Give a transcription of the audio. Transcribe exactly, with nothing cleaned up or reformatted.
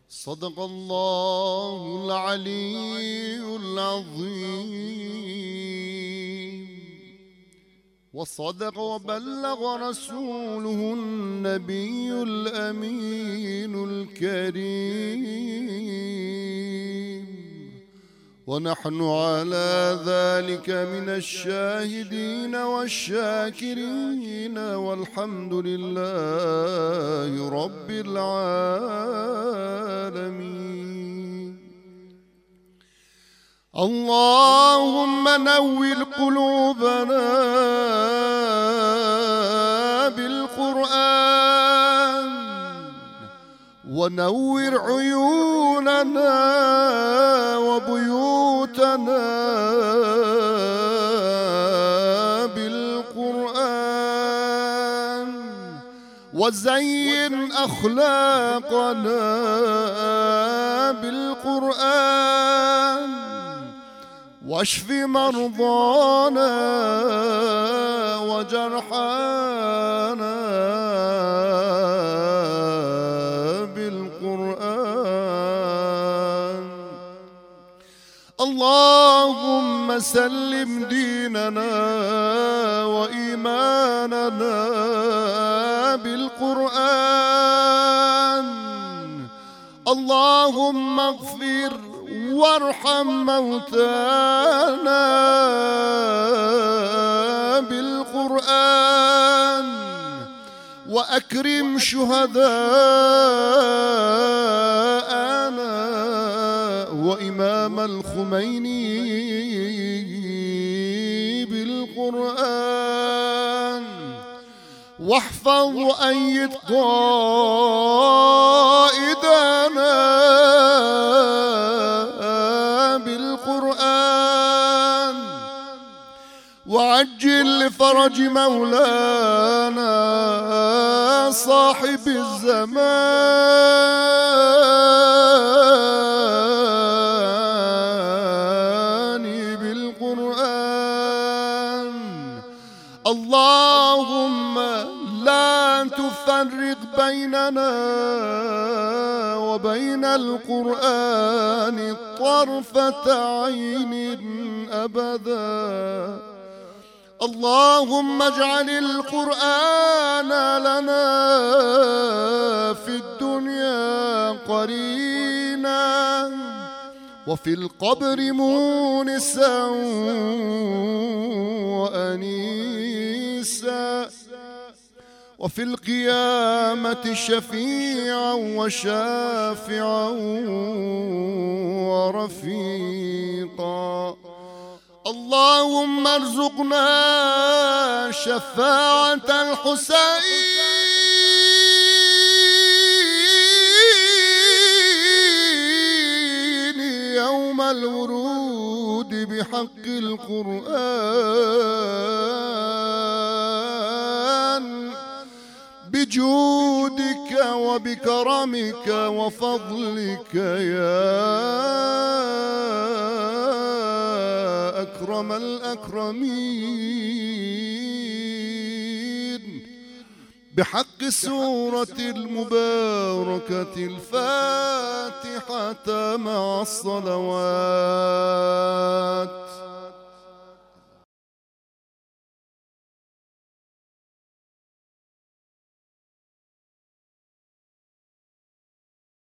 صدق الله العلي العظيم، وصدق وبلغ رسوله النبي الأمين الكريم، ونحن على ذلك من الشاهدين والشاكرين، والحمد لله رب العالمين. اللهم نور قلوبنا بالقرآن، ونور عيوننا وبيوتنا بالقرآن، وزين أخلاقنا بالقرآن، واشف مرضانا وجرحانا بالقرآن. اللهم سلم ديننا وإيماننا بالقرآن. اللهم اغفر وارحم موتانا بالقرآن، وأكرم شهداءنا وإمام الخميني بالقرآن، واحفظ وأيد قائدنا بالقرآن، وعجل لفرج مولانا صاحب الزمان بالقرآن. اللهم لا تفرق بيننا وبين القرآن طرفة عين أبدا. اللهم اجعل القرآن لنا في الدنيا قرينا، وفي القبر مونسا وأنيسا، وفي القيامة شفيعا وشافعا ورفيقا. اللهم ارزقنا شفاعة الحسين يوم الورود بحق القرآن، بجودك وبكرمك وفضلك يا أكرم الأكرمين، بحق السورة المباركة الفاتحة مع الصلوات.